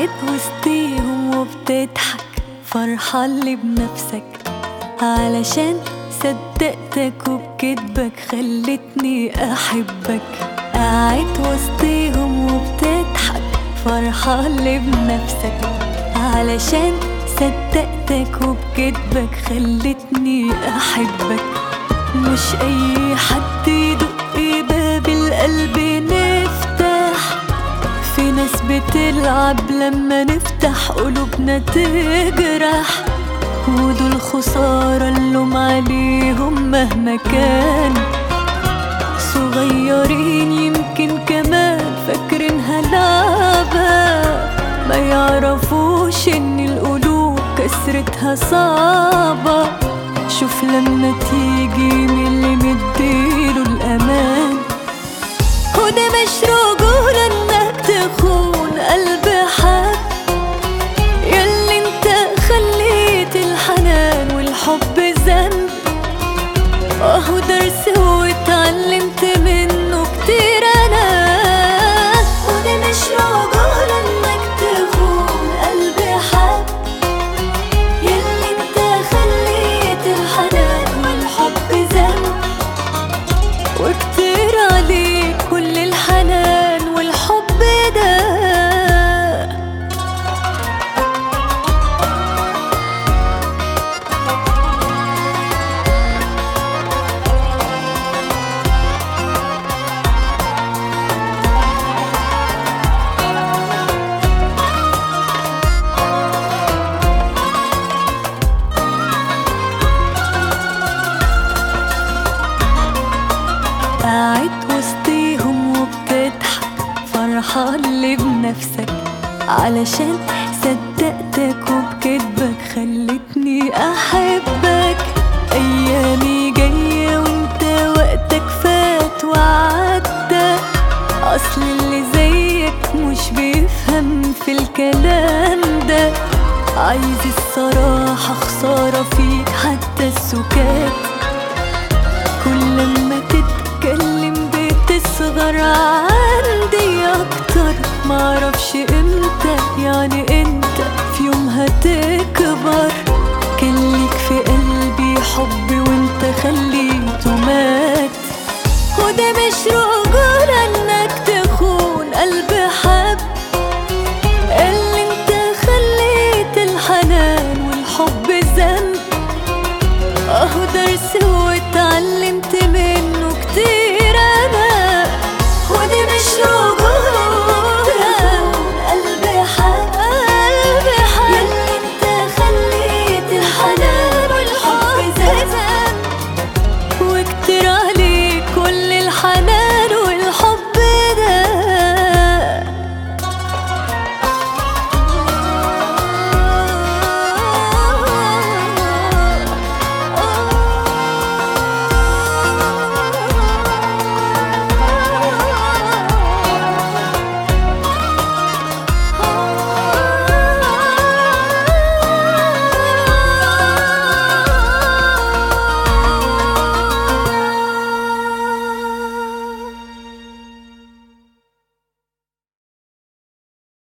قاعد وسطيهم وبتضحك فرحان لي بنفسك، علشان صدقتك وبكدبك خلتني أحبك. قاعد وسطيهم وبتضحك فرحان لي بنفسك، علشان صدقتك وبكدبك خلتني أحبك. مش أي حد يدق باب القلب نفتح، في ناس بتلعب لما نفتح قلوبنا تجرح، ودول خسارة اللوم عليهم مهما كان. صغيرين يمكن كمان فاكرينها لعبة، ما يعرفوش ان القلوب كسرتها صعبة. شوف لما تيجي من اللي مديله الأمان، وده مش رجولة انك تخون قلب حد، ياللي انت خليت الحنان والحب ذنب. اهو درس واتعلمت منه كتير انا، وده مش رجولة انك تخون قلب حد، ياللي انت خليت الحنان والحب ذنب. وكتير عليك كل الحنان والحب ده. قاعد وسطيهم وبتضحك فرحان لي بنفسك، علشان صدقتك وبكدبك خلتني أحبك. أيامي جاية وانت وقتك فات وعدى، أصل اللي زيك مش بيفهم في الكلام ده. عايز الصراحة خسارة فيك حتى السكات، كل لما تتكلم بتصغر عندي اكتر. معرفش امتى يعني انت في يوم هتكبر، كان ليك في قلبي حب وانت خليته مات. وده مش رجولة انك تخون قلب حب، اللي انت خليت الحنان والحب ذنب. اهو درس